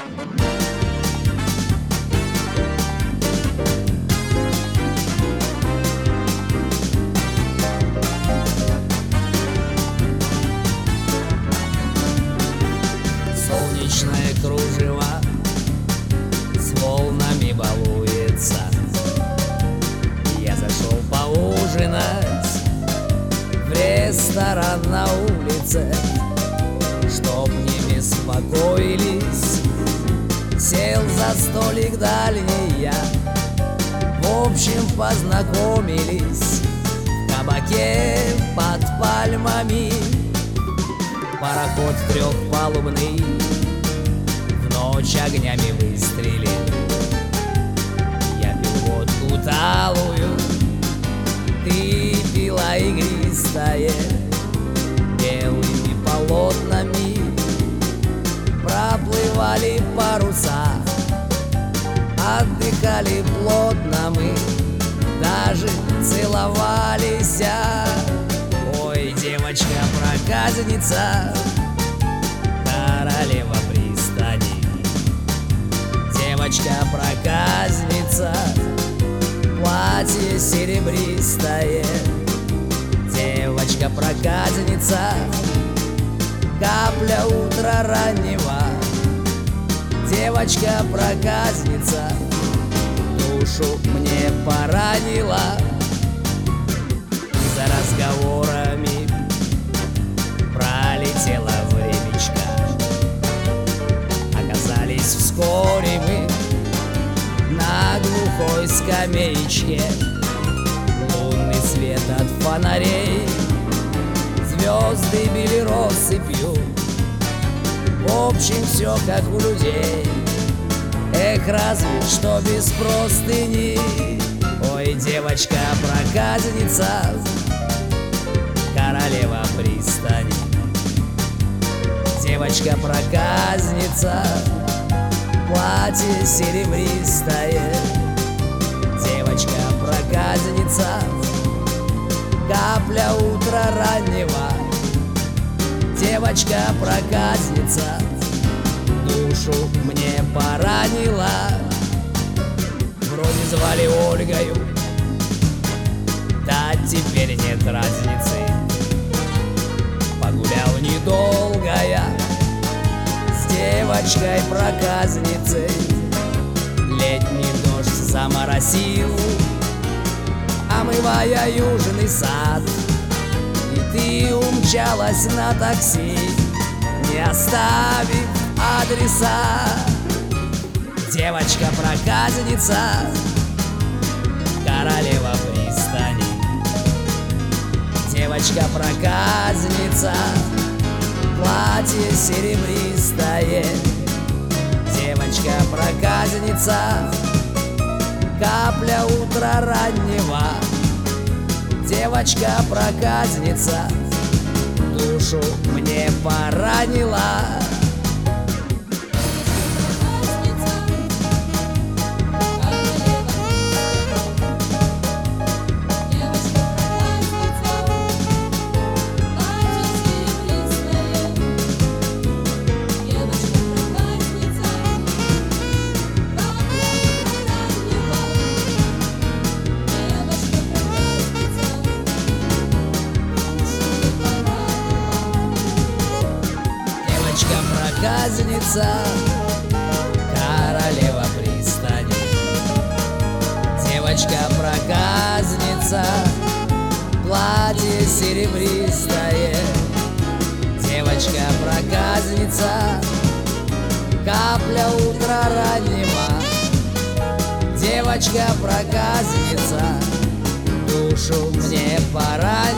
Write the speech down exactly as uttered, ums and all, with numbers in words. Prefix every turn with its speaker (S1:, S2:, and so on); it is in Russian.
S1: Солнечное кружево с волнами балуется. Я зашел поужинать в ресторан на улице, чтоб не беспокоились. Сел за столик дальний я, в общем познакомились в кабаке под пальмами. Пароход трехпалубный в ночь огнями выстрелил. Я пил водку талую, ты пила игристое. Белыми полотнами проплывали паруса, отдыхали плотно мы, даже целовались. Ой, девочка-проказница, королева пристани. Девочка-проказница, платье серебристое. Девочка-проказница, капля утра раннего. Девочка-проказница, душу мне поранила. За разговорами пролетело времечко. Оказались вскоре мы на глухой скамеечке. Лунный свет от фонарей, звезды били россыпью. В общем, все как у людей. Эх, разве что без простыни. Ой, девочка-проказница, королева пристани. Девочка-проказница, платье серебристое. Девочка-проказница, капля утра раннего. Девочка-проказница, душу мне поранила. Вроде звали Ольгою, да теперь нет разницы. Погулял недолго я с девочкой-проказницей. Летний дождь заморосил, омывая южный сад. И ты умчалась на такси, не оставив адреса. Девочка-проказница, королева пристани. Девочка-проказница, платье серебристое. Девочка-проказница, капля утра раннего. Девочка-проказница, душу мне поранила. Девочка-проказница, королева пристани. Девочка-проказница, платье серебристое. Девочка-проказница, капля утра раннего. Девочка-проказница, душу мне пора.